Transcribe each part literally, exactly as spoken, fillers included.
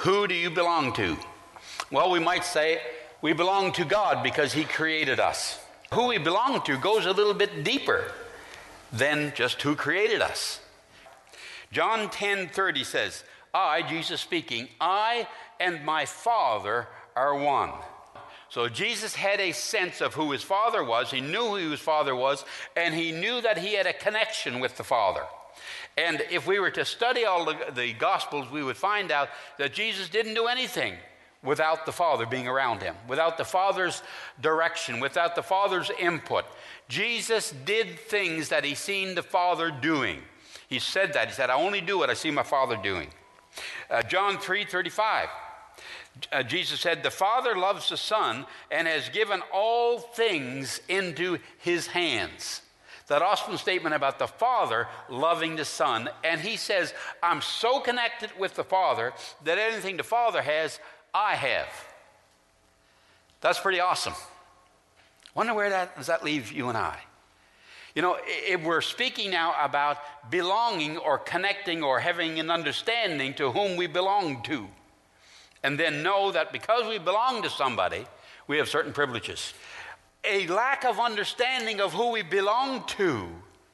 Who do you belong to? Well, we might say we belong to God because He created us. Who we belong to goes a little bit deeper than just who created us. John ten thirty says, I, Jesus speaking, I and my Father are one. So Jesus had a sense of who his Father was. He knew who his Father was, and he knew that he had a connection with the Father. And if we were to study all the, the Gospels, we would find out that Jesus didn't do anything without the Father being around him, without the Father's direction, without the Father's input. Jesus did things that he seen the Father doing. He said that. He said, I only do what I see my Father doing. Uh, John three thirty-five. Uh, Jesus said, the Father loves the Son and has given all things into his hands. That awesome statement about the Father loving the Son. And he says, I'm so connected with the Father that anything the Father has, I have. That's pretty awesome. Wonder where that does that leave you and I? You know, if we're speaking now about belonging or connecting or having an understanding to whom we belong to. And then know that because we belong to somebody, we have certain privileges. A lack of understanding of who we belong to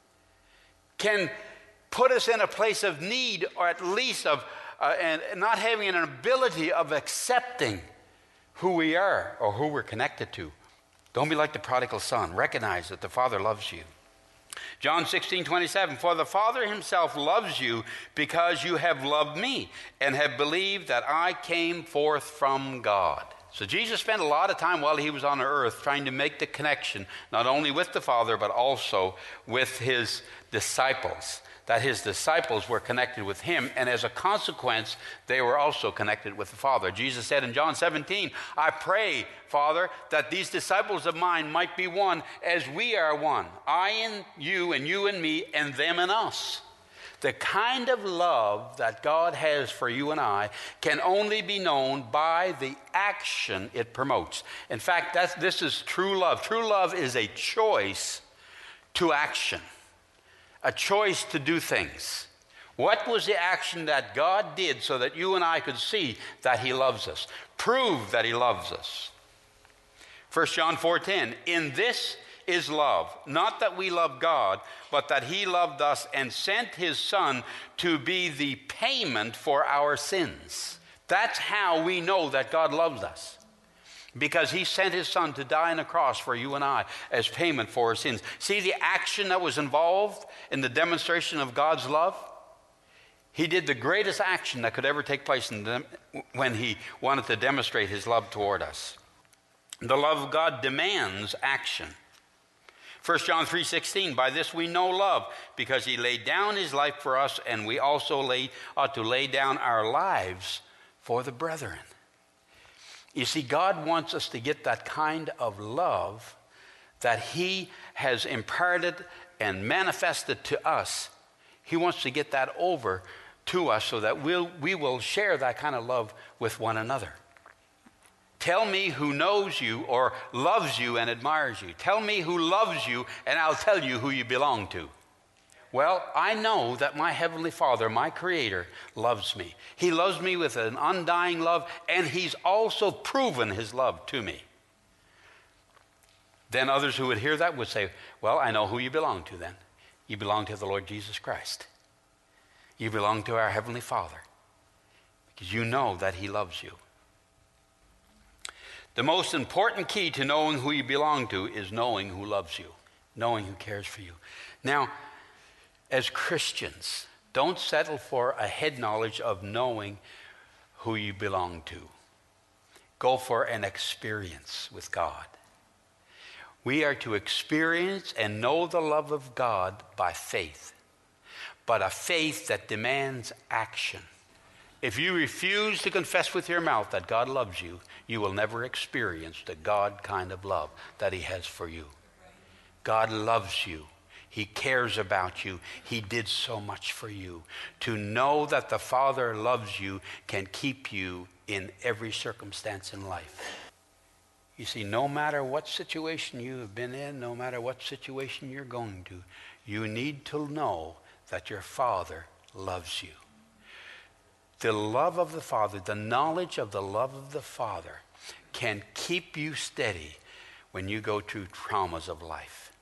can put us in a place of need, or at least of uh, and not having an ability of accepting who we are or who we're connected to. Don't be like the prodigal son. Recognize that the Father loves you. John sixteen twenty-seven, for the Father himself loves you because you have loved me and have believed that I came forth from God. So Jesus spent a lot of time while he was on earth trying to make the connection, not only with the Father, but also with his disciples. That his disciples were connected with him, and as a consequence, they were also connected with the Father. Jesus said in John seventeen, I pray, Father, that these disciples of mine might be one as we are one. I and you, and you and me, and them and us. The kind of love that God has for you and I can only be known by the action it promotes. In fact, that's, this is true love. True love is a choice to action. A choice to do things. What was the action that God did so that you and I could see that he loves us? Prove that he loves us. First John four ten, in this is love, not that we love God, but that he loved us and sent his Son to be the payment for our sins. That's how we know that God loves us. Because he sent his Son to die on a cross for you and I as payment for our sins. See the action that was involved in the demonstration of God's love? He did the greatest action that could ever take place in them when he wanted to demonstrate his love toward us. The love of God demands action. First John three sixteen, by this we know love, because he laid down his life for us, and we also lay, ought to lay down our lives for the brethren. You see, God wants us to get that kind of love that he has imparted and manifested to us. He wants to get that over to us so that we'll, we will share that kind of love with one another. Tell me who knows you or loves you and admires you. Tell me who loves you, and I'll tell you who you belong to. Well, I know that my Heavenly Father, my Creator, loves me. He loves me with an undying love, and he's also proven his love to me. Then others who would hear that would say, well, I know who you belong to then. You belong to the Lord Jesus Christ. You belong to our Heavenly Father, because you know that he loves you. The most important key to knowing who you belong to is knowing who loves you, knowing who cares for you. Now, as Christians, don't settle for a head knowledge of knowing who you belong to. Go for an experience with God. We are to experience and know the love of God by faith, but a faith that demands action. If you refuse to confess with your mouth that God loves you, you will never experience the God kind of love that he has for you. God loves you. He cares about you. He did so much for you. To know that the Father loves you can keep you in every circumstance in life. You see, no matter what situation you have been in, no matter what situation you're going to, you need to know that your Father loves you. The love of the Father, the knowledge of the love of the Father can keep you steady when you go through traumas of life.